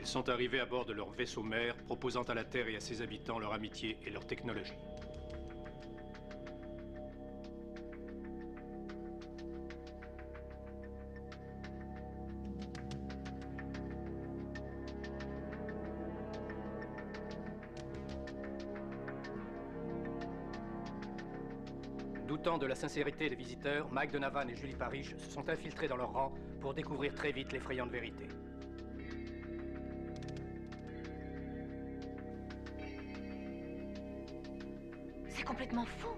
Ils sont arrivés à bord de leur vaisseau mère, proposant à la Terre et à ses habitants leur amitié et leur technologie. Doutant de la sincérité des visiteurs, Mike Donovan et Julie Parrish se sont infiltrés dans leur rang pour découvrir très vite l'effrayante vérité. C'est complètement fou.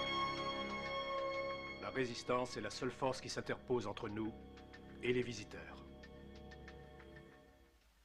La résistance est la seule force qui s'interpose entre nous et les visiteurs.